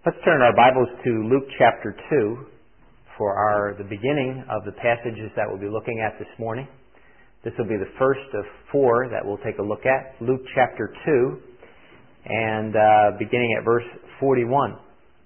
Let's turn our Bibles to Luke chapter 2 for the beginning of the passages that we'll be looking at this morning. This will be the first of four that we'll take a look at. Luke chapter 2 and beginning at verse 41.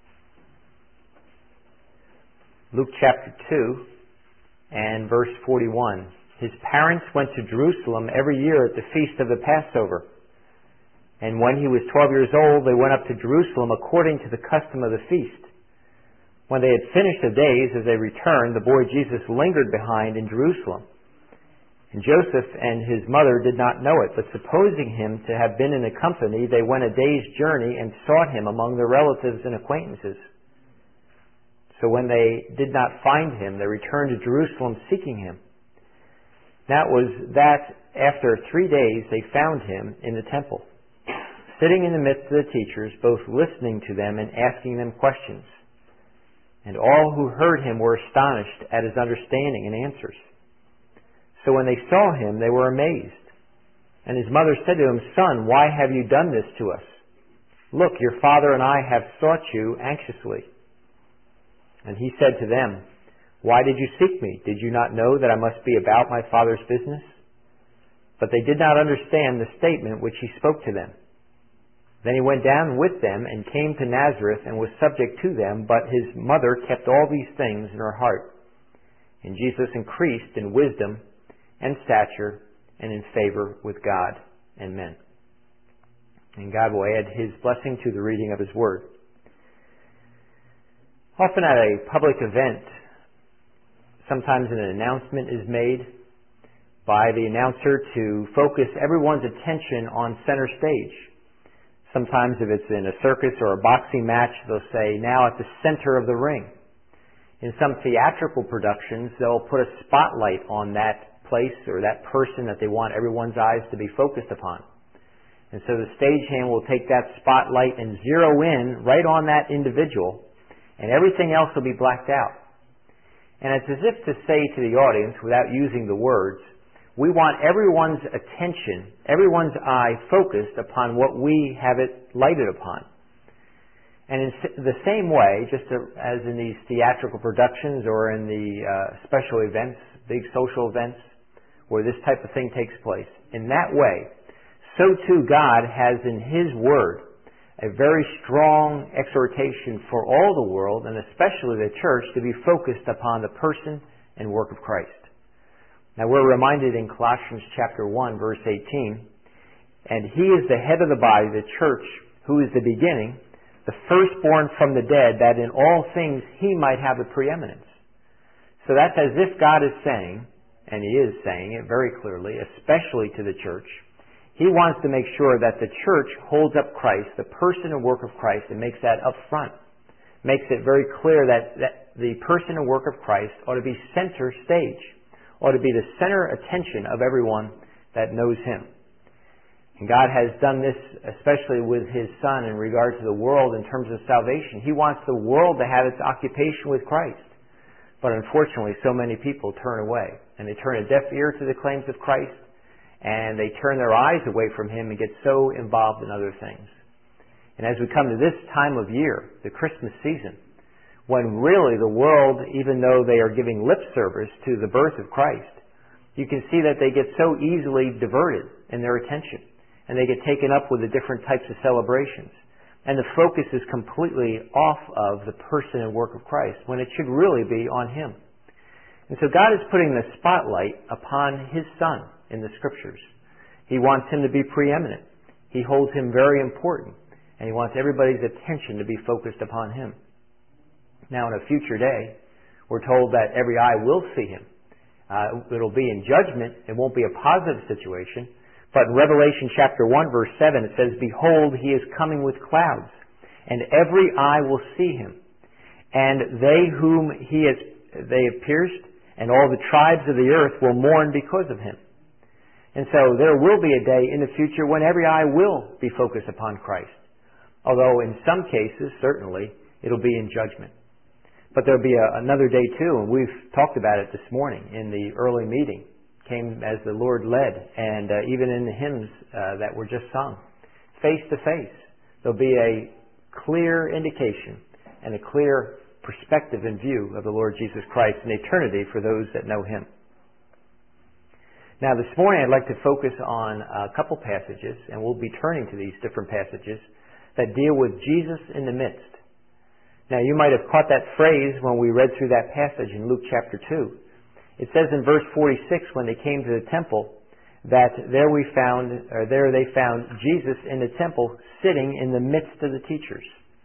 Luke chapter 2 and verse 41. His parents went to Jerusalem every year at the feast of the Passover. And when he was 12 years old, they went up to Jerusalem according to the custom of the feast. When they had finished the days, as they returned, the boy Jesus lingered behind in Jerusalem. And Joseph and his mother did not know it, but supposing him to have been in the company, they went a day's journey and sought him among their relatives and acquaintances. So when they did not find him, they returned to Jerusalem seeking him. Now it was that after 3 days they found him in the temple, sitting in the midst of the teachers, both listening to them and asking them questions. And all who heard him were astonished at his understanding and answers. So when they saw him, they were amazed. And his mother said to him, "Son, why have you done this to us? Look, your father and I have sought you anxiously." And he said to them, "Why did you seek me? Did you not know that I must be about my father's business?" But they did not understand the statement which he spoke to them. Then he went down with them and came to Nazareth and was subject to them, but his mother kept all these things in her heart. And Jesus increased in wisdom and stature and in favor with God and men. And God will add his blessing to the reading of his word. Often at a public event, sometimes an announcement is made by the announcer to focus everyone's attention on center stage. Sometimes if it's in a circus or a boxing match, they'll say, "Now at the center of the ring." In some theatrical productions, they'll put a spotlight on that place or that person that they want everyone's eyes to be focused upon. And so the stagehand will take that spotlight and zero in right on that individual, and everything else will be blacked out. And it's as if to say to the audience, without using the words, we want everyone's attention, everyone's eye focused upon what we have it lighted upon. And in the same way, just as in these theatrical productions or in the special events, big social events, where this type of thing takes place, in that way, so too God has in His Word a very strong exhortation for all the world, and especially the church, to be focused upon the person and work of Christ. Now we're reminded in Colossians chapter 1, verse 18, "And He is the head of the body, the church, who is the beginning, the firstborn from the dead, that in all things He might have the preeminence." So that's as if God is saying, and He is saying it very clearly, especially to the church, He wants to make sure that the church holds up Christ, the person and work of Christ, and makes that up front. Makes it very clear that the person and work of Christ ought to be center stage, ought to be the center attention of everyone that knows Him. And God has done this especially with His Son in regard to the world in terms of salvation. He wants the world to have its occupation with Christ. But unfortunately, so many people turn away, and they turn a deaf ear to the claims of Christ, and they turn their eyes away from Him and get so involved in other things. And as we come to this time of year, the Christmas season, when really the world, even though they are giving lip service to the birth of Christ, you can see that they get so easily diverted in their attention, and they get taken up with the different types of celebrations. And the focus is completely off of the person and work of Christ, when it should really be on Him. And so God is putting the spotlight upon His Son in the Scriptures. He wants Him to be preeminent. He holds Him very important, and He wants everybody's attention to be focused upon Him. Now, in a future day, we're told that every eye will see Him. It'll be in judgment. It won't be a positive situation. But in Revelation chapter 1, verse 7, it says, "Behold, He is coming with clouds, and every eye will see Him. And they whom they have pierced, and all the tribes of the earth will mourn because of Him." And so there will be a day in the future when every eye will be focused upon Christ. Although in some cases, certainly, it'll be in judgment. But there'll be another day too, and we've talked about it this morning in the early meeting. Came as the Lord led, and even in the hymns that were just sung. Face to face, there'll be a clear indication and a clear perspective and view of the Lord Jesus Christ in eternity for those that know Him. Now this morning I'd like to focus on a couple passages, and we'll be turning to these different passages that deal with Jesus in the midst. Now you might have caught that phrase when we read through that passage in Luke chapter 2. It says in verse 46, when they came to the temple, that there they found Jesus in the temple sitting in the midst of the teachers.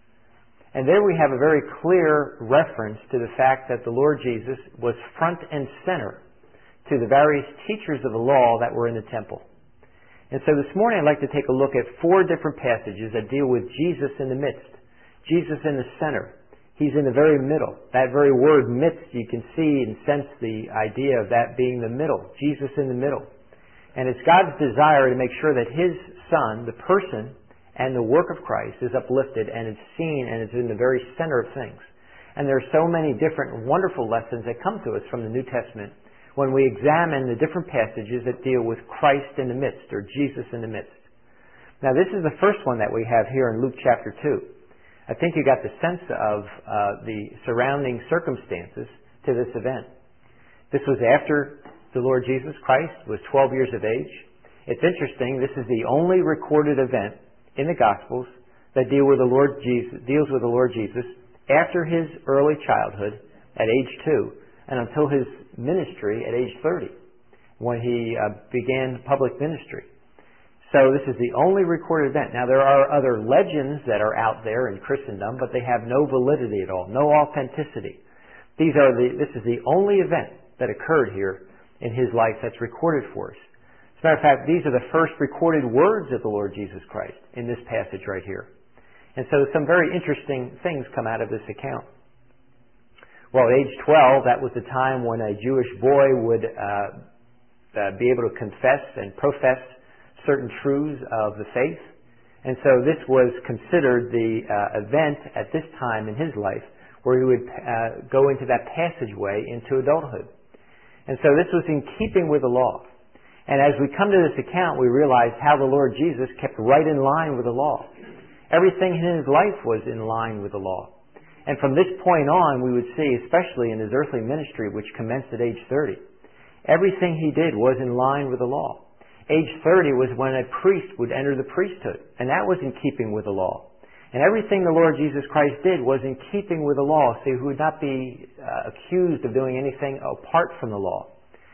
And there we have a very clear reference to the fact that the Lord Jesus was front and center to the various teachers of the law that were in the temple. And so this morning I'd like to take a look at 4 different passages that deal with Jesus in the midst, Jesus in the center. He's in the very middle. That very word midst, you can see and sense the idea of that being the middle, Jesus in the middle. And it's God's desire to make sure that His Son, the person and the work of Christ, is uplifted and is seen and is in the very center of things. And there are so many different wonderful lessons that come to us from the New Testament when we examine the different passages that deal with Christ in the midst, or Jesus in the midst. Now this is the first one that we have here in Luke chapter 2. I think you got the sense of the surrounding circumstances to this event. This was after the Lord Jesus Christ was 12 years of age. It's interesting, this is the only recorded event in the Gospels that deals with the Lord Jesus after His early childhood at age 2 and until His ministry at age 30, when He began public ministry. So this is the only recorded event. Now there are other legends that are out there in Christendom, but they have no validity at all, no authenticity. This is the only event that occurred here in His life that's recorded for us. As a matter of fact, these are the first recorded words of the Lord Jesus Christ in this passage right here. And so some very interesting things come out of this account. Well, at age 12, that was the time when a Jewish boy would be able to confess and profess certain truths of the faith. And so this was considered the event at this time in his life where he would go into that passageway into adulthood. And so this was in keeping with the law. And as we come to this account, we realize how the Lord Jesus kept right in line with the law. Everything in His life was in line with the law. And from this point on, we would see, especially in His earthly ministry, which commenced at age 30, everything He did was in line with the law. Age 30 was when a priest would enter the priesthood, and that was in keeping with the law. And everything the Lord Jesus Christ did was in keeping with the law, so He would not be accused of doing anything apart from the law.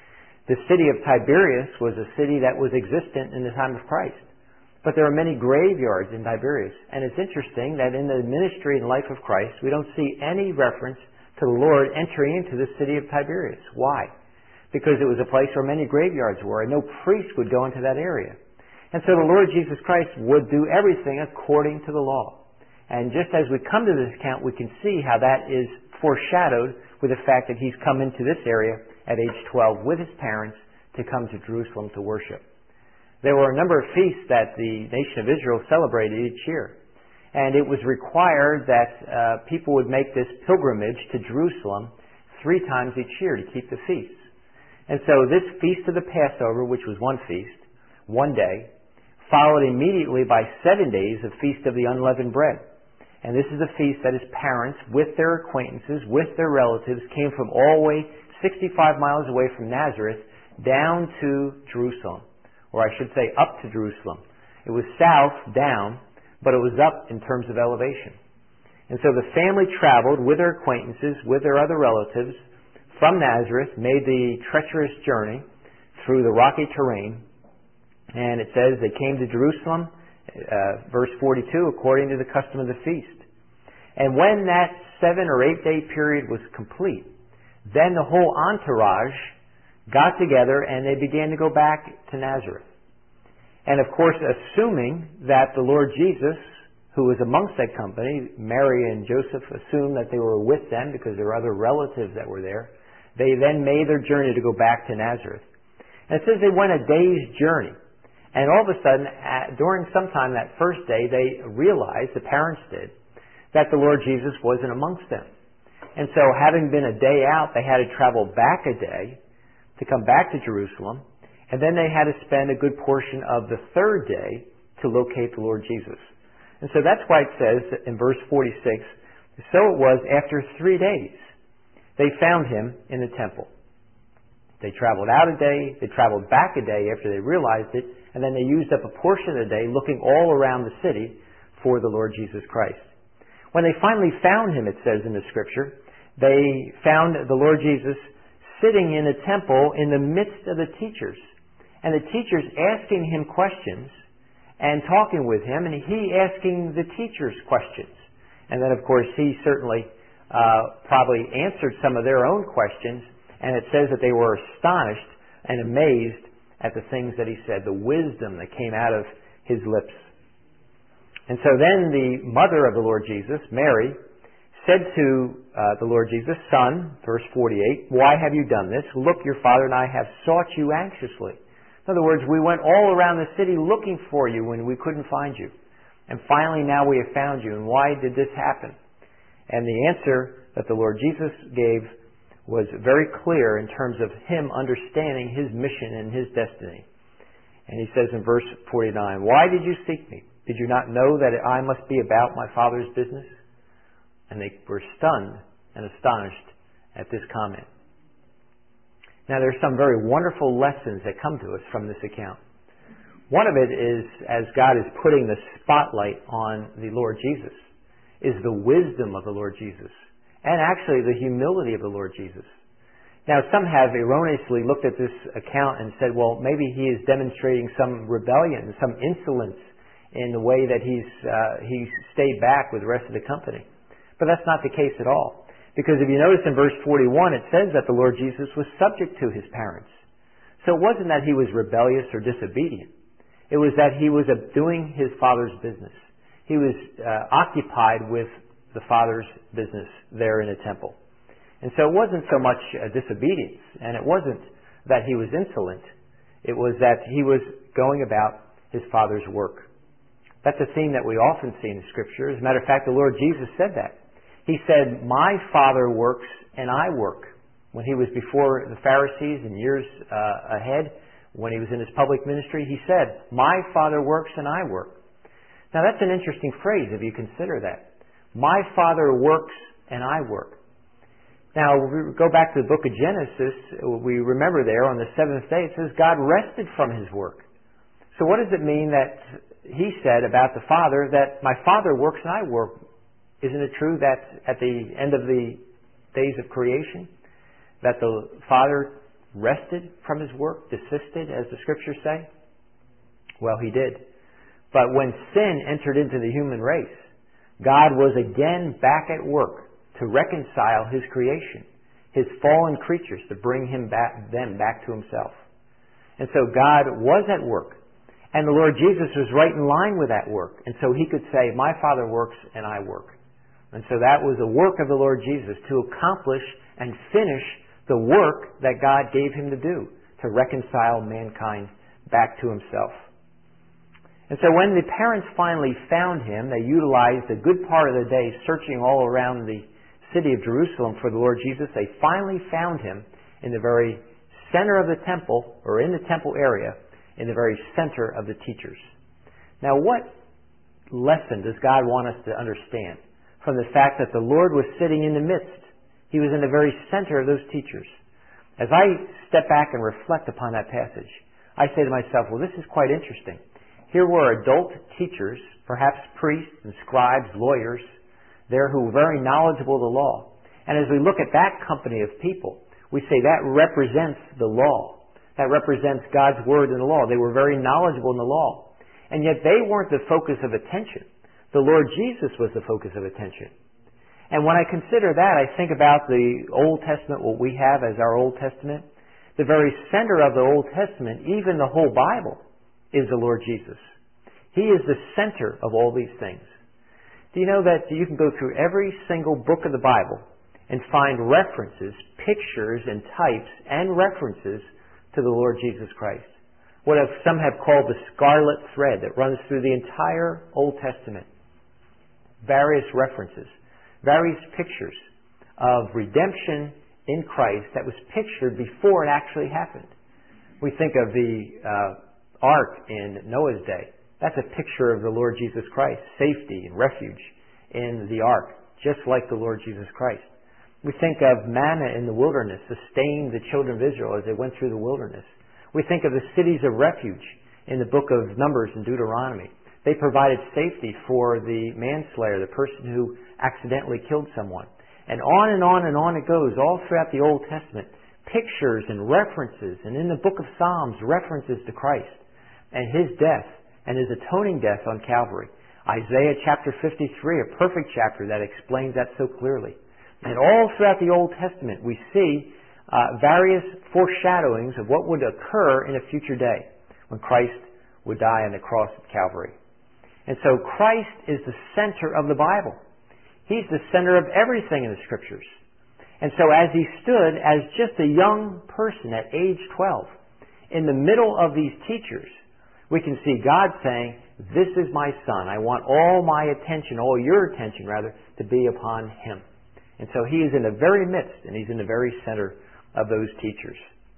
The city of Tiberias was a city that was existent in the time of Christ. But there are many graveyards in Tiberias. And it's interesting that in the ministry and life of Christ, we don't see any reference to the Lord entering into the city of Tiberias. Why? Because it was a place where many graveyards were, and no priest would go into that area. And so the Lord Jesus Christ would do everything according to the law. And just as we come to this account, we can see how that is foreshadowed with the fact that He's come into this area at age 12 with His parents to come to Jerusalem to worship. There were a number of feasts that the nation of Israel celebrated each year. And it was required that people would make this pilgrimage to Jerusalem 3 times each year to keep the feasts. And so this Feast of the Passover, which was one feast, one day, followed immediately by 7 days of Feast of the Unleavened Bread. And this is a feast that His parents, with their acquaintances, with their relatives, came from all the way 65 miles away from Nazareth down to Jerusalem. Or I should say up to Jerusalem. It was south, down, but it was up in terms of elevation. And so the family traveled with their acquaintances, with their other relatives, from Nazareth, made the treacherous journey through the rocky terrain. And it says they came to Jerusalem, verse 42, according to the custom of the feast. And when that 7 or 8 day period was complete, then the whole entourage got together and they began to go back to Nazareth. And of course, assuming that the Lord Jesus, who was amongst that company, Mary and Joseph assumed that they were with them because there were other relatives that were there, they then made their journey to go back to Nazareth. And it says they went a day's journey. And all of a sudden, during some time that first day, they realized, the parents did, that the Lord Jesus wasn't amongst them. And so having been a day out, they had to travel back a day to come back to Jerusalem. And then they had to spend a good portion of the 3rd day to locate the Lord Jesus. And so that's why it says in verse 46 So it was after 3 days. They found him in the temple. They traveled out a day, they traveled back a day after they realized it, and then they used up a portion of the day looking all around the city for the Lord Jesus Christ. When they finally found him, it says in the scripture, they found the Lord Jesus sitting in the temple in the midst of the teachers. And the teachers asking him questions and talking with him, and he asking the teachers questions. And then, of course, he certainly probably answered some of their own questions, and it says that they were astonished and amazed at the things that he said, the wisdom that came out of his lips. And so then the mother of the Lord Jesus, Mary, said to the Lord Jesus, Son, verse 48, why have you done this? Look, your father and I have sought you anxiously. In other words, we went all around the city looking for you when we couldn't find you. And finally now we have found you. And why did this happen? And the answer that the Lord Jesus gave was very clear in terms of him understanding his mission and his destiny. And he says in verse 49, why did you seek me? Did you not know that I must be about my Father's business? And they were stunned and astonished at this comment. Now there's some very wonderful lessons that come to us from this account. One of it is, as God is putting the spotlight on the Lord Jesus, is the wisdom of the Lord Jesus, and actually the humility of the Lord Jesus. Now some have erroneously looked at this account and said, well, maybe he is demonstrating some rebellion, some insolence in the way that he stayed back with the rest of the company. But that's not the case at all. Because if you notice in verse 41, it says that the Lord Jesus was subject to his parents. So it wasn't that he was rebellious or disobedient. It was that he was doing his Father's business. He was occupied with the Father's business there in the temple. And so it wasn't so much disobedience, and it wasn't that he was insolent. It was that he was going about his Father's work. That's a theme that we often see in Scripture. As a matter of fact, the Lord Jesus said that. He said, my Father works and I work. When he was before the Pharisees and years ahead, when he was in his public ministry, he said, my Father works and I work. Now that's an interesting phrase if you consider that. My Father works and I work. Now, if we go back to the book of Genesis, we remember there on the seventh day, it says God rested from his work. So what does it mean that he said about the Father, that my Father works and I work? Isn't it true that at the end of the days of creation, that the Father rested from his work, desisted, as the Scriptures say? Well, he did. But when sin entered into the human race, God was again back at work to reconcile his creation, his fallen creatures, to bring them back to himself. And so God was at work. And the Lord Jesus was right in line with that work. And so he could say, my Father works and I work. And so that was the work of the Lord Jesus, to accomplish and finish the work that God gave him to do, to reconcile mankind back to himself. And so when the parents finally found him, they utilized a good part of the day searching all around the city of Jerusalem for the Lord Jesus. They finally found him in the very center of the temple, or in the temple area, in the very center of the teachers. Now what lesson does God want us to understand from the fact that the Lord was sitting in the midst? He was in the very center of those teachers. As I step back and reflect upon that passage, I say to myself, well, this is quite interesting. Here were adult teachers, perhaps priests and scribes, lawyers, there who were very knowledgeable of the law. And as we look at that company of people, we say that represents the law. That represents God's Word and the law. They were very knowledgeable in the law. And yet they weren't the focus of attention. The Lord Jesus was the focus of attention. And when I consider that, I think about the Old Testament, what we have as our Old Testament. The very center of the Old Testament, even the whole Bible, is the Lord Jesus. He is the center of all these things. Do you know that you can go through every single book of the Bible and find references, pictures and types and references to the Lord Jesus Christ? What some have called the scarlet thread that runs through the entire Old Testament. Various references, various pictures of redemption in Christ that was pictured before it actually happened. We think of the ark in Noah's day. That's a picture of the Lord Jesus Christ, safety and refuge in the ark. just like the Lord Jesus Christ. We think of manna in the wilderness sustained the children of Israel as they went through the wilderness. We think of the cities of refuge in the book of Numbers and Deuteronomy. They provided safety for the manslayer, the person who accidentally killed someone. And on and on and on it goes, all throughout the Old Testament. Pictures and references, and in the book of Psalms, references to Christ and His death and His atoning death on Calvary. Isaiah chapter 53, a perfect chapter that explains that so clearly. And all throughout the Old Testament, we see various foreshadowings of what would occur in a future day when Christ would die on the cross at Calvary. And so Christ is the center of the Bible. He's the center of everything in the Scriptures. And so as He stood as just a young person at age 12, in the middle of these teachers, we can see God saying, "This is my Son. I want all my attention, all your attention rather, to be upon Him." And so He is in the very midst, and He's in the very center of those teachers.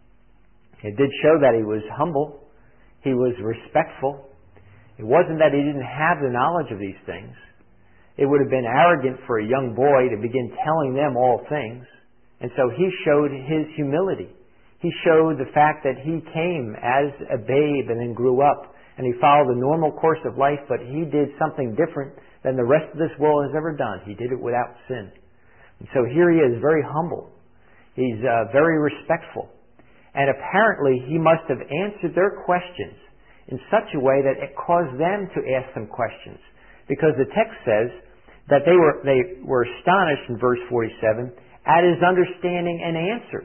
It did show that He was humble. He was respectful. It wasn't that He didn't have the knowledge of these things. It would have been arrogant for a young boy to begin telling them all things. And so He showed His humility. He showed the fact that He came as a babe and then grew up. And He followed the normal course of life, but He did something different than the rest of this world has ever done. He did it without sin. And so here He is, very humble. He's very respectful. And apparently He must have answered their questions in such a way that it caused them to ask some questions. Because the text says that they were astonished in verse 47 at His understanding and answers.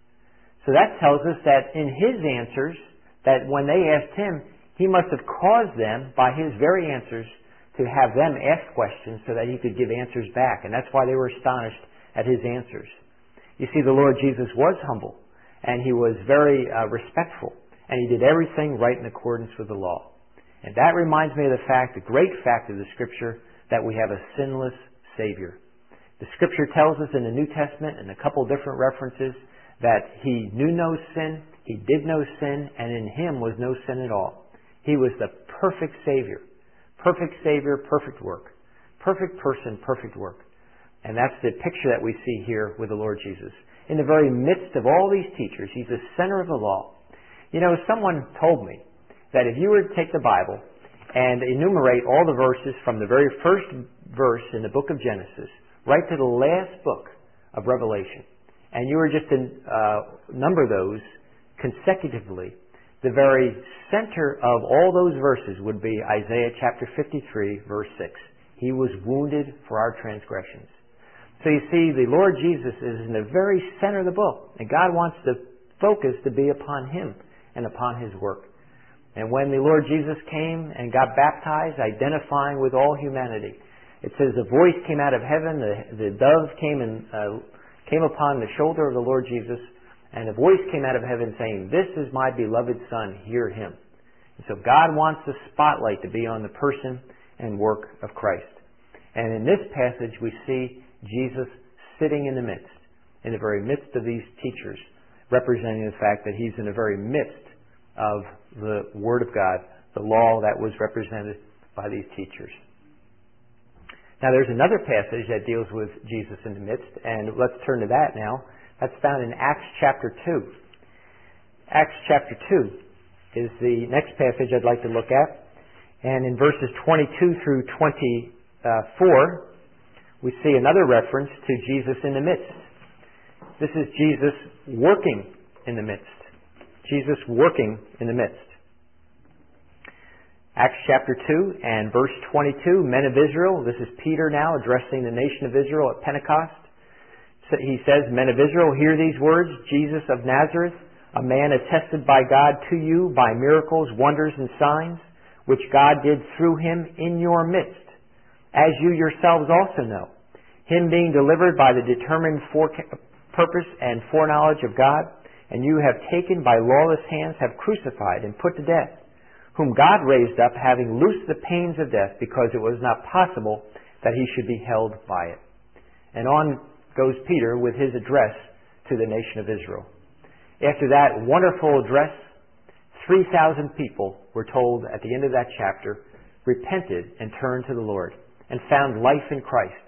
So that tells us that in His answers, that when they asked Him, He must have caused them, by His very answers, to have them ask questions so that He could give answers back. And that's why they were astonished at His answers. You see, the Lord Jesus was humble, and He was very respectful, and He did everything right in accordance with the law. And that reminds me of the great fact of the Scripture, that we have a sinless Savior. The Scripture tells us in the New Testament, in a couple different references, that He knew no sin, He did no sin, and in Him was no sin at all. He was the perfect Savior. Perfect Savior, perfect work. Perfect person, perfect work. And that's the picture that we see here with the Lord Jesus. In the very midst of all these teachers, He's the center of the law. You know, someone told me that if you were to take the Bible and enumerate all the verses from the very first verse in the book of Genesis right to the last book of Revelation, and you were just to number those consecutively, the very center of all those verses would be Isaiah chapter 53, verse 6. He was wounded for our transgressions. So you see, the Lord Jesus is in the very center of the book, and God wants the focus to be upon Him and upon His work. And when the Lord Jesus came and got baptized, identifying with all humanity, it says the voice came out of heaven, the dove came upon the shoulder of the Lord Jesus, and a voice came out of heaven saying, "This is my beloved Son, hear Him." And so God wants the spotlight to be on the person and work of Christ. And in this passage we see Jesus sitting in the very midst of these teachers, representing the fact that He's in the very midst of the Word of God, the law that was represented by these teachers. Now there's another passage that deals with Jesus in the midst, and let's turn to that now. That's found in Acts chapter 2. Acts chapter 2 is the next passage I'd like to look at. And in verses 22 through 24, we see another reference to Jesus in the midst. This is Jesus working in the midst. Jesus working in the midst. Acts chapter 2 and verse 22, men of Israel. This is Peter now addressing the nation of Israel at Pentecost. He says, "Men of Israel, hear these words. Jesus of Nazareth, a man attested by God to you by miracles, wonders, and signs, which God did through Him in your midst, as you yourselves also know. Him being delivered by the determined purpose and foreknowledge of God, and you have taken by lawless hands, have crucified and put to death, whom God raised up, having loosed the pains of death, because it was not possible that He should be held by it." And on goes Peter with his address to the nation of Israel. After that wonderful address, 3,000 people were told at the end of that chapter, repented and turned to the Lord and found life in Christ,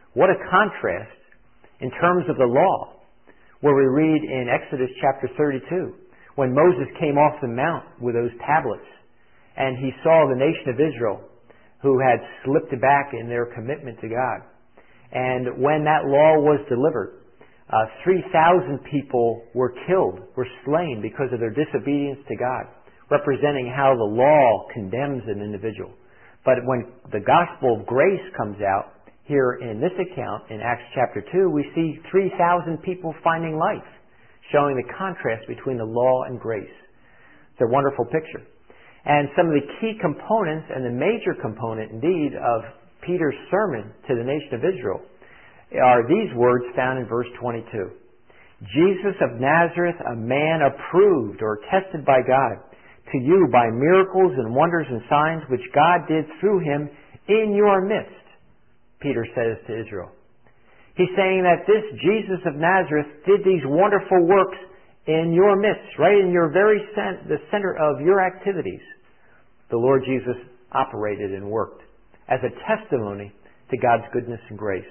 What a contrast in terms of the law, where we read in Exodus chapter 32, when Moses came off the mount with those tablets, and he saw the nation of Israel who had slipped back in their commitment to God. And when that law was delivered, 3,000 people were killed, were slain because of their disobedience to God, representing how the law condemns an individual. But when the gospel of grace comes out, here in this account, in Acts chapter 2, we see 3,000 people finding life, showing the contrast between the law and grace. It's a wonderful picture. And some of the key components, and the major component indeed, of Peter's sermon to the nation of Israel are these words found in verse 22. Jesus of Nazareth, a man approved or tested by God, to you by miracles and wonders and signs which God did through him in your midst, Peter says to Israel. He's saying that this Jesus of Nazareth did these wonderful works in your midst, right in your very the center of your activities. The Lord Jesus operated and worked as a testimony to God's goodness and grace.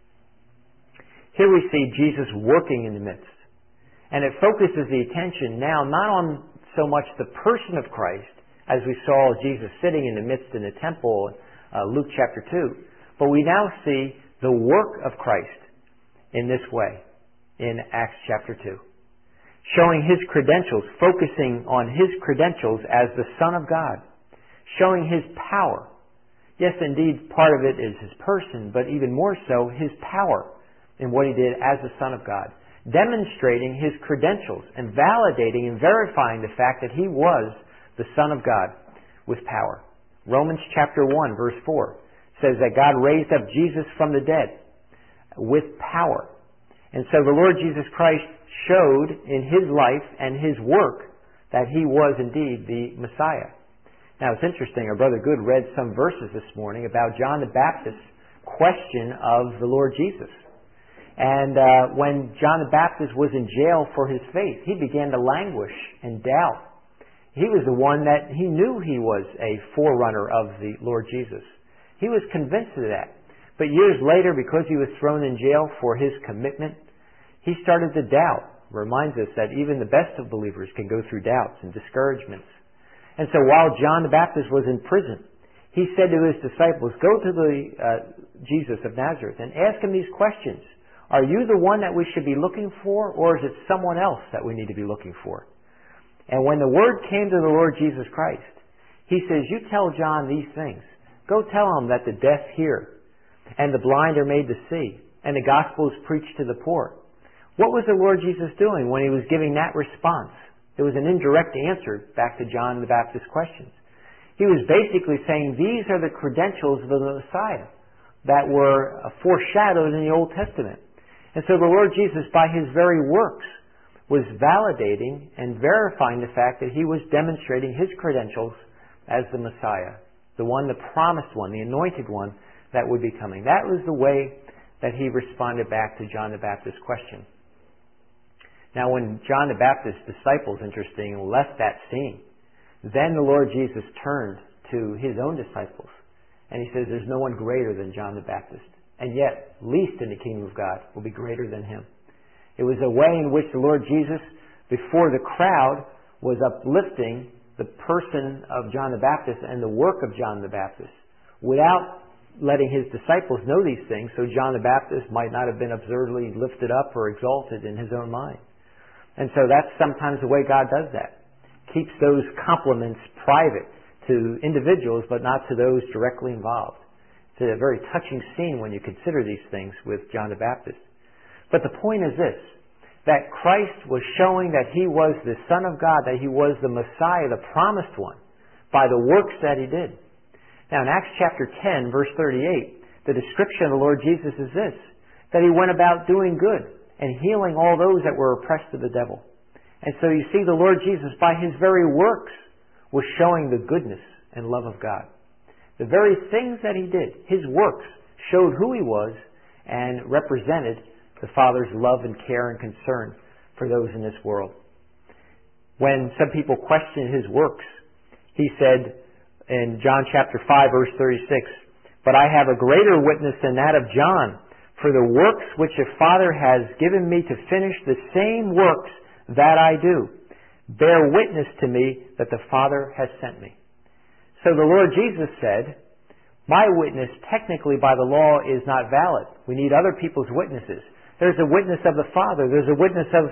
Here we see Jesus working in the midst. And it focuses the attention now not on so much the person of Christ, as we saw Jesus sitting in the midst in the temple, Luke chapter 2, but we now see the work of Christ in this way in Acts chapter 2. Showing his credentials, focusing on his credentials as the Son of God. Showing his power. Yes, indeed, part of it is his person, but even more so, his power in what he did as the Son of God. Demonstrating his credentials and validating and verifying the fact that he was the Son of God with power. Romans chapter 1, verse 4 says that God raised up Jesus from the dead with power. And so the Lord Jesus Christ showed in his life and his work that he was indeed the Messiah. Now it's interesting, our brother Good read some verses this morning about John the Baptist's question of the Lord Jesus. And when John the Baptist was in jail for his faith, he began to languish and doubt. He was the one that he knew he was a forerunner of the Lord Jesus. He was convinced of that. But years later, because he was thrown in jail for his commitment, he started to doubt. Reminds us that even the best of believers can go through doubts and discouragements. And so while John the Baptist was in prison, he said to his disciples, go to the Jesus of Nazareth and ask him these questions. Are you the one that we should be looking for, or is it someone else that we need to be looking for? And when the word came to the Lord Jesus Christ, he says, you tell John these things. Go tell him that the deaf hear, and the blind are made to see, and the gospel is preached to the poor. What was the Lord Jesus doing when he was giving that response? It was an indirect answer back to John the Baptist's questions. He was basically saying these are the credentials of the Messiah that were foreshadowed in the Old Testament. And so the Lord Jesus, by his very works, was validating and verifying the fact that he was demonstrating his credentials as the Messiah, the one, the promised one, the anointed one that would be coming. That was the way that he responded back to John the Baptist's question. Now when John the Baptist's disciples, interesting, left that scene, then the Lord Jesus turned to his own disciples and he says, there's no one greater than John the Baptist, and yet least in the kingdom of God will be greater than him. It was a way in which the Lord Jesus, before the crowd, was uplifting the person of John the Baptist and the work of John the Baptist without letting his disciples know these things, so John the Baptist might not have been absurdly lifted up or exalted in his own mind. And so that's sometimes the way God does that. Keeps those compliments private to individuals, but not to those directly involved. It's a very touching scene when you consider these things with John the Baptist. But the point is this, that Christ was showing that he was the Son of God, that he was the Messiah, the promised one, by the works that he did. Now in Acts chapter 10, verse 38, the description of the Lord Jesus is this, that he went about doing good and healing all those that were oppressed of the devil. And so you see the Lord Jesus, by his very works, was showing the goodness and love of God. The very things that he did, his works, showed who he was and represented the Father's love and care and concern for those in this world. When some people questioned his works, he said in John chapter 5, verse 36, but I have a greater witness than that of John, for the works which the Father has given me to finish, the same works that I do, bear witness to me that the Father has sent me. So the Lord Jesus said, my witness technically by the law is not valid. We need other people's witnesses. There's a witness of the Father. There's a witness of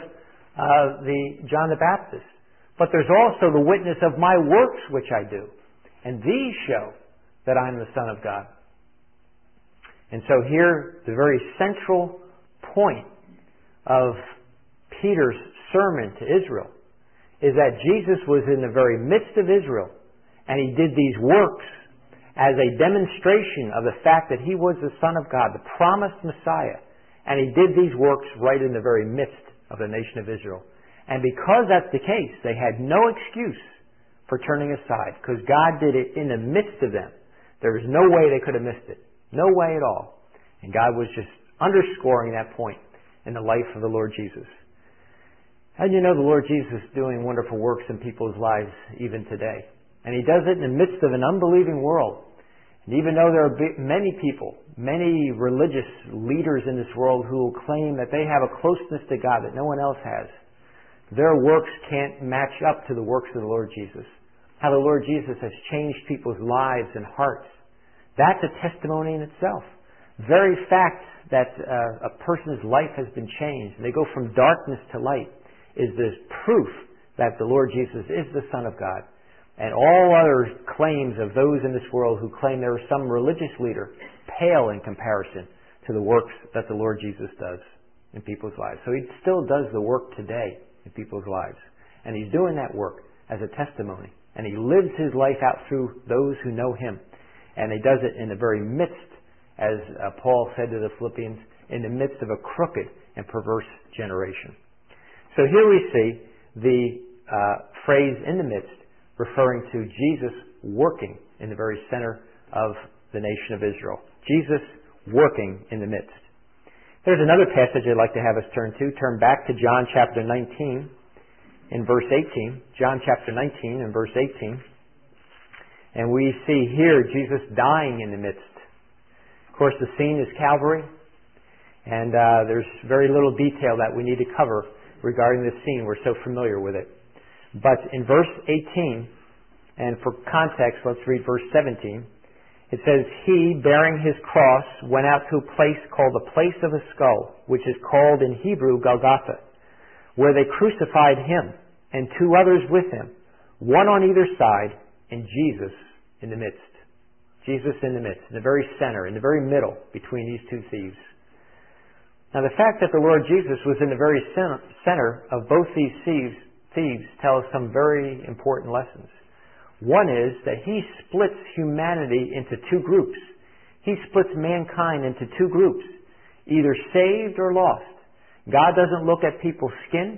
John the Baptist. But there's also the witness of my works which I do. And these show that I'm the Son of God. And so here, the very central point of Peter's sermon to Israel is that Jesus was in the very midst of Israel, and He did these works as a demonstration of the fact that He was the Son of God, the promised Messiah. And He did these works right in the very midst of the nation of Israel. And because that's the case, they had no excuse for turning aside, because God did it in the midst of them. There was no way they could have missed it. No way at all. And God was just underscoring that point in the life of the Lord Jesus. And you know the Lord Jesus is doing wonderful works in people's lives even today. And He does it in the midst of an unbelieving world. And even though there are many people, many religious leaders in this world who will claim that they have a closeness to God that no one else has, their works can't match up to the works of the Lord Jesus. How the Lord Jesus has changed people's lives and hearts. That's a testimony in itself. The very fact that a person's life has been changed, and they go from darkness to light, is this proof that the Lord Jesus is the Son of God. And all other claims of those in this world who claim there is some religious leader pale in comparison to the works that the Lord Jesus does in people's lives. So He still does the work today in people's lives. And He's doing that work as a testimony. And He lives His life out through those who know Him. And He does it in the very midst, as Paul said to the Philippians, in the midst of a crooked and perverse generation. So here we see the phrase in the midst referring to Jesus working in the very center of the nation of Israel. Jesus working in the midst. There's another passage I'd like to have us turn to. Turn back to John chapter 19 in verse 18. John chapter 19 and verse 18. And we see here Jesus dying in the midst. Of course, the scene is Calvary. And there's very little detail that we need to cover regarding this scene. We're so familiar with it. But in verse 18, and for context, let's read verse 17. It says, He, bearing His cross, went out to a place called the place of a skull, which is called in Hebrew Golgotha, where they crucified Him and two others with Him, one on either side, and Jesus in the midst. Jesus in the midst, in the very center, in the very middle between these two thieves. Now the fact that the Lord Jesus was in the very center of both these thieves tell us some very important lessons. One is that He splits humanity into two groups. He splits mankind into two groups, either saved or lost. God doesn't look at people's skin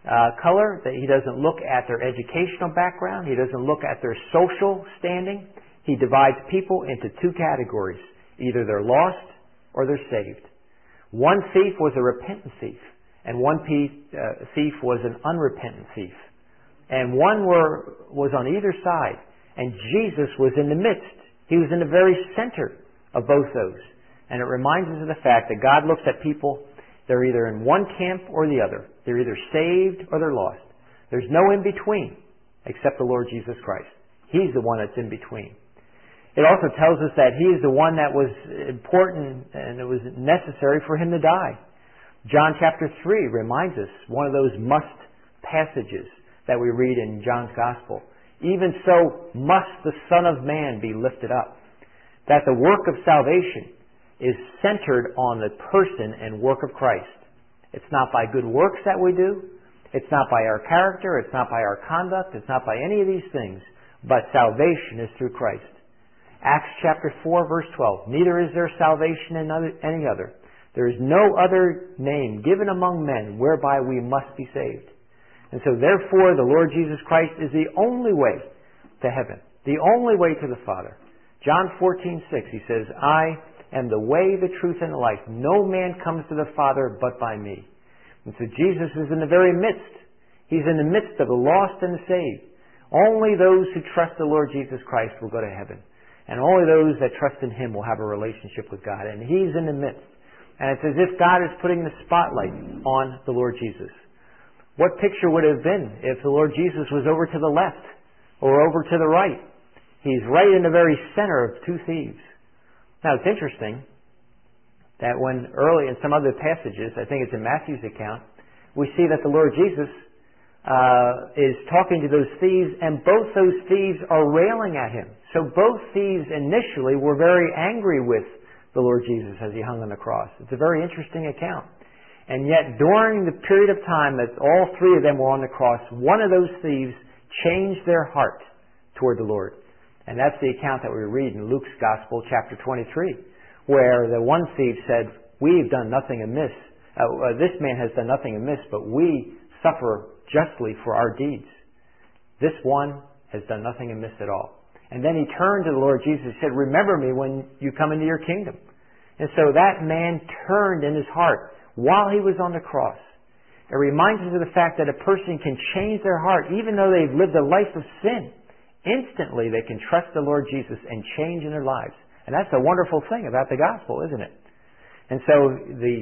color, that He doesn't look at their educational background, He doesn't look at their social standing. He divides people into two categories. Either they're lost or they're saved. One thief was a repentant thief, and one thief was an unrepentant thief. And one was on either side, and Jesus was in the midst. He was in the very center of both those. And it reminds us of the fact that God looks at people, they're either in one camp or the other. They're either saved or they're lost. There's no in between except the Lord Jesus Christ. He's the one that's in between. It also tells us that He is the one that was important and it was necessary for Him to die. John chapter 3 reminds us, one of those must passages that we read in John's Gospel. Even so must the Son of Man be lifted up. That the work of salvation is centered on the person and work of Christ. It's not by good works that we do. It's not by our character. It's not by our conduct. It's not by any of these things. But salvation is through Christ. Acts chapter 4 verse 12. Neither is there salvation in any other. There is no other name given among men whereby we must be saved. And so therefore the Lord Jesus Christ is the only way to heaven. The only way to the Father. John 14:6 He says, I am the way, the truth, and the life. No man comes to the Father but by me. And so Jesus is in the very midst. He's in the midst of the lost and the saved. Only those who trust the Lord Jesus Christ will go to heaven. And only those that trust in Him will have a relationship with God. And He's in the midst. And it's as if God is putting the spotlight on the Lord Jesus. What picture would it have been if the Lord Jesus was over to the left or over to the right? He's right in the very center of two thieves. Now, it's interesting that when early in some other passages, I think it's in Matthew's account, we see that the Lord Jesus is talking to those thieves, and both those thieves are railing at him. So both thieves initially were very angry with the Lord Jesus as he hung on the cross. It's a very interesting account. And yet, during the period of time that all three of them were on the cross, one of those thieves changed their heart toward the Lord. And that's the account that we read in Luke's Gospel, chapter 23, where the one thief said, "We've done nothing amiss. This man has done nothing amiss, but we suffer justly for our deeds. This one has done nothing amiss at all." And then he turned to the Lord Jesus and said, "Remember me when you come into your kingdom." And so that man turned in his heart while he was on the cross. It reminds us of the fact that a person can change their heart even though they've lived a life of sin. Instantly they can trust the Lord Jesus and change in their lives. And that's a wonderful thing about the gospel, isn't it? And so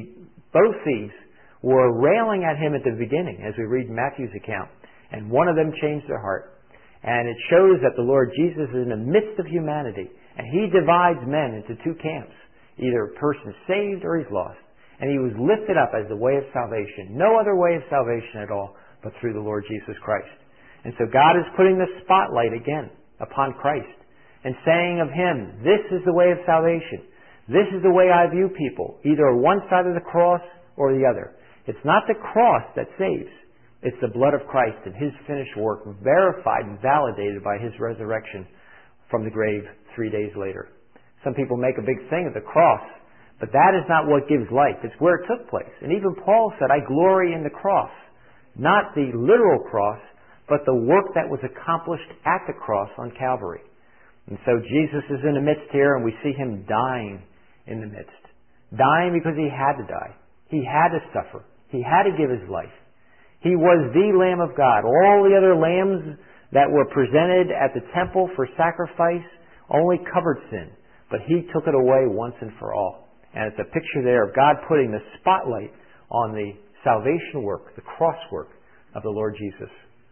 both thieves were railing at him at the beginning, as we read in Matthew's account, and one of them changed their heart. And it shows that the Lord Jesus is in the midst of humanity, and he divides men into two camps, either a person saved or he's lost. And he was lifted up as the way of salvation. No other way of salvation at all but through the Lord Jesus Christ. And so God is putting the spotlight again upon Christ and saying of him, "This is the way of salvation. This is the way I view people, either one side of the cross or the other." It's not the cross that saves. It's the blood of Christ and his finished work, verified and validated by his resurrection from the grave 3 days later. Some people make a big thing of the cross, but that is not what gives life. It's where it took place. And even Paul said, "I glory in the cross." Not the literal cross, but the work that was accomplished at the cross on Calvary. And so Jesus is in the midst here, and we see him dying in the midst. Dying because he had to die. He had to suffer. He had to give his life. He was the Lamb of God. All the other lambs that were presented at the temple for sacrifice only covered sin, but he took it away once and for all. And it's a picture there of God putting the spotlight on the salvation work, the cross work of the Lord Jesus.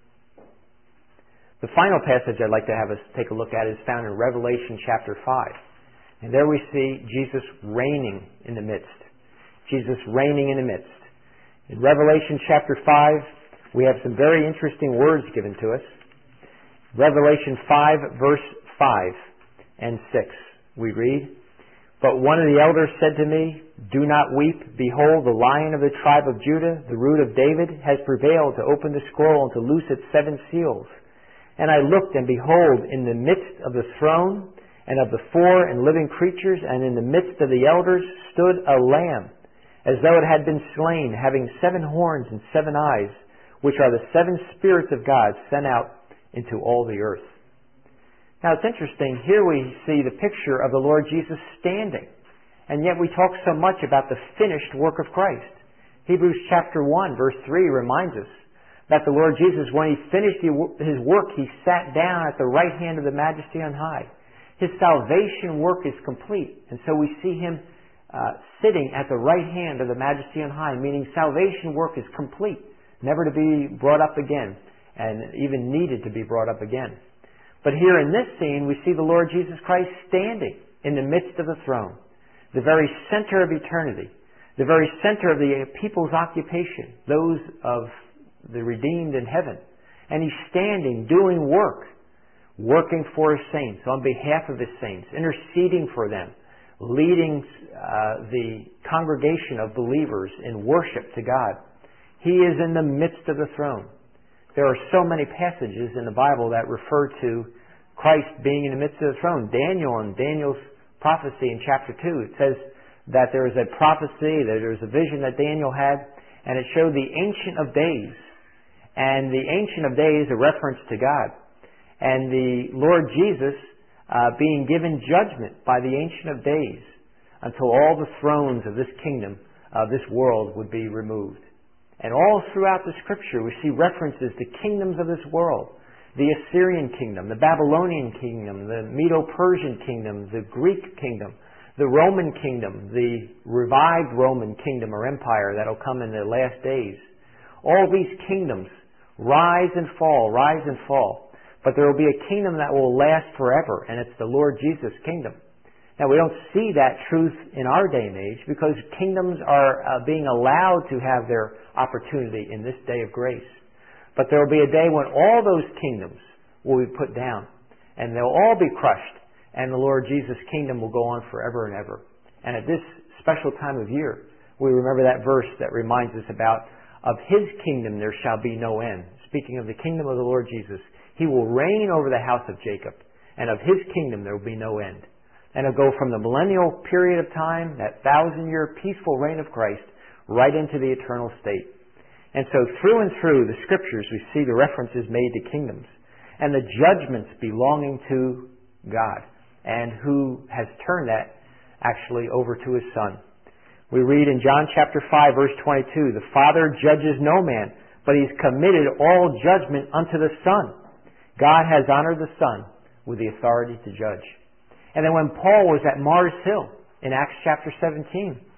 The final passage I'd like to have us take a look at is found in Revelation chapter 5. And there we see Jesus reigning in the midst. Jesus reigning in the midst. In Revelation chapter 5, we have some very interesting words given to us. Revelation 5, verse 5 and 6, we read, "But one of the elders said to me, 'Do not weep. Behold, the Lion of the tribe of Judah, the Root of David, has prevailed to open the scroll and to loose its 7 seals.' And I looked, and behold, in the midst of the throne and of the 4 and living creatures, and in the midst of the elders, stood a lamb, as though it had been slain, having 7 horns and 7 eyes, which are the 7 spirits of God sent out into all the earth." Now it's interesting, here we see the picture of the Lord Jesus standing, and yet we talk so much about the finished work of Christ. Hebrews chapter 1, verse 3 reminds us that the Lord Jesus, when he finished his work, he sat down at the right hand of the Majesty on high. His salvation work is complete, and so we see him sitting at the right hand of the Majesty on high, meaning salvation work is complete, never to be brought up again, and even needed to be brought up again. But here in this scene, we see the Lord Jesus Christ standing in the midst of the throne, the very center of eternity, the very center of the people's occupation, those of the redeemed in heaven. And he's standing, doing work, working for his saints, on behalf of his saints, interceding for them, leading the congregation of believers in worship to God. He is in the midst of the throne. There are so many passages in the Bible that refer to Christ being in the midst of the throne. Daniel's prophecy in chapter 2, it says that there is a prophecy, that there is a vision that Daniel had, and it showed the Ancient of Days. And the Ancient of Days, a reference to God. And the Lord Jesus being given judgment by the Ancient of Days until all the thrones of this kingdom, of this world, would be removed. And all throughout the Scripture we see references to kingdoms of this world. The Assyrian kingdom, the Babylonian kingdom, the Medo-Persian kingdom, the Greek kingdom, The Roman kingdom, the revived Roman kingdom or empire that will come in the last days. All these kingdoms rise and fall, rise and fall. But there will be a kingdom that will last forever, and it's the Lord Jesus' kingdom. Now, we don't see that truth in our day and age because kingdoms are being allowed to have their opportunity in this day of grace. But there will be a day when all those kingdoms will be put down, and they'll all be crushed, and the Lord Jesus' kingdom will go on forever and ever. And at this special time of year, we remember that verse that reminds us about, of His kingdom there shall be no end. Speaking of the kingdom of the Lord Jesus, He will reign over the house of Jacob, and of His kingdom there will be no end. And it'll go from the millennial period of time, that 1,000-year peaceful reign of Christ, right into the eternal state. And so through and through the Scriptures we see the references made to kingdoms and the judgments belonging to God and who has turned that actually over to His Son. We read in John chapter 5 verse 22, the Father judges no man, but He's committed all judgment unto the Son. God has honored the Son with the authority to judge. And then when Paul was at Mars Hill in Acts chapter 17,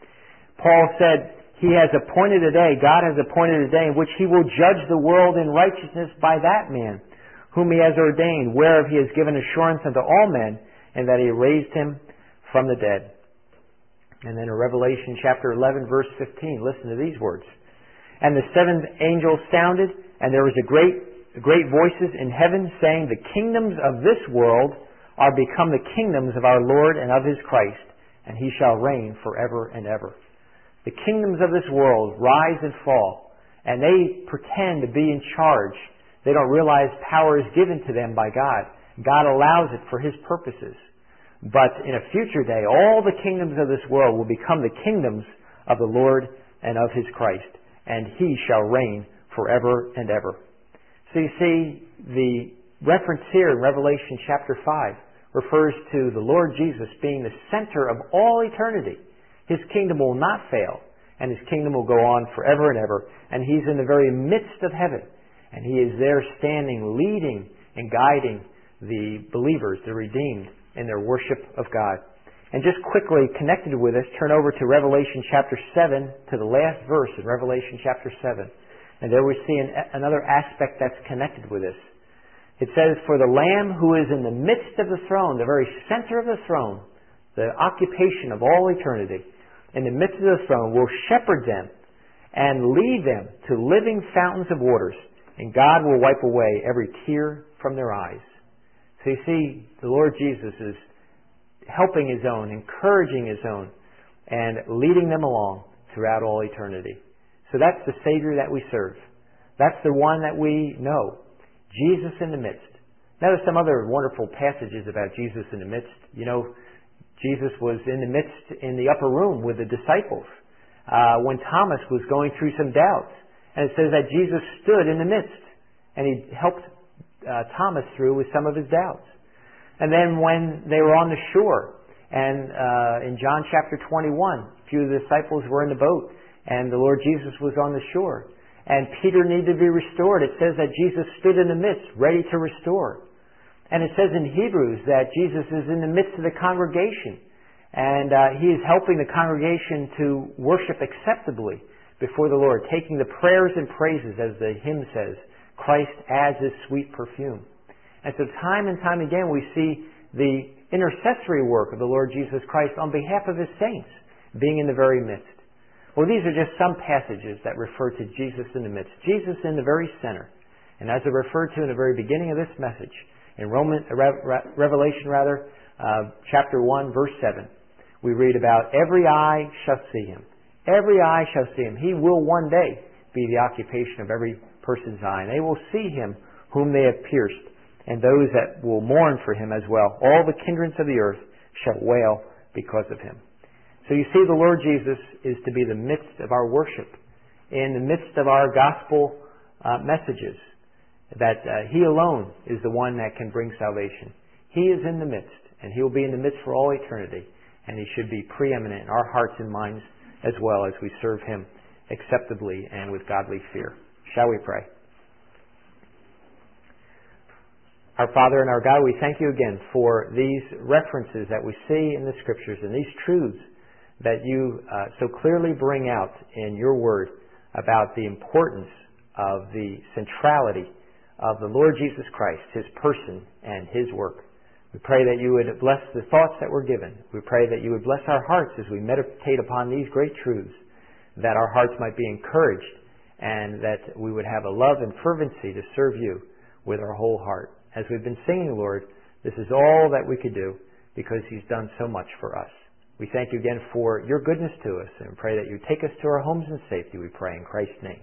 Paul said, He has appointed a day, God has appointed a day in which He will judge the world in righteousness by that man, whom He has ordained, whereof He has given assurance unto all men, and that He raised Him from the dead. And then in Revelation chapter 11 verse 15, listen to these words. And the seventh angel sounded, and there was great voices in heaven saying, the kingdoms of this world are become the kingdoms of our Lord and of His Christ, and He shall reign forever and ever. The kingdoms of this world rise and fall, and they pretend to be in charge. They don't realize power is given to them by God. God allows it for His purposes. But in a future day, all the kingdoms of this world will become the kingdoms of the Lord and of His Christ, and He shall reign forever and ever. So you see, the reference here in Revelation chapter 5 refers to the Lord Jesus being the center of all eternity. His kingdom will not fail, and His kingdom will go on forever and ever. And He's in the very midst of heaven, and He is there standing, leading and guiding the believers, the redeemed, in their worship of God. And just quickly connected with us, turn over to Revelation chapter 7, to the last verse in Revelation chapter 7. And there we see another aspect that's connected with this. It says, for the Lamb who is in the midst of the throne, the very center of the throne, the occupation of all eternity, in the midst of the throne, will shepherd them and lead them to living fountains of waters, and God will wipe away every tear from their eyes. So you see, the Lord Jesus is helping His own, encouraging His own, and leading them along throughout all eternity. So that's the Savior that we serve. That's the one that we know. Jesus in the midst. Now there's some other wonderful passages about Jesus in the midst. You know, Jesus was in the midst in the upper room with the disciples when Thomas was going through some doubts. And it says that Jesus stood in the midst and He helped Thomas through with some of his doubts. And then when they were on the shore, and in John chapter 21, a few of the disciples were in the boat and the Lord Jesus was on the shore. And Peter needed to be restored. It says that Jesus stood in the midst, ready to restore. And it says in Hebrews that Jesus is in the midst of the congregation. And He is helping the congregation to worship acceptably before the Lord, taking the prayers and praises, as the hymn says, Christ as His sweet perfume. And so time and time again we see the intercessory work of the Lord Jesus Christ on behalf of His saints being in the very midst. Well, these are just some passages that refer to Jesus in the midst. Jesus in the very center. And as I referred to in the very beginning of this message, in Revelation chapter 1, verse 7, we read about every eye shall see Him. Every eye shall see Him. He will one day be the occupation of every person's eye. And they will see Him whom they have pierced, and those that will mourn for Him as well. All the kindreds of the earth shall wail because of Him. So you see, the Lord Jesus is to be the midst of our worship, in the midst of our gospel messages, that He alone is the one that can bring salvation. He is in the midst, and He will be in the midst for all eternity, and He should be preeminent in our hearts and minds as well as we serve Him acceptably and with godly fear. Shall we pray? Our Father and our God, we thank you again for these references that we see in the Scriptures and these truths that you so clearly bring out in your Word about the importance of the centrality of the Lord Jesus Christ, His person and His work. We pray that you would bless the thoughts that were given. We pray that you would bless our hearts as we meditate upon these great truths, that our hearts might be encouraged and that we would have a love and fervency to serve you with our whole heart. As we've been singing, Lord, this is all that we could do because He's done so much for us. We thank you again for your goodness to us and pray that you take us to our homes in safety, we pray in Christ's name.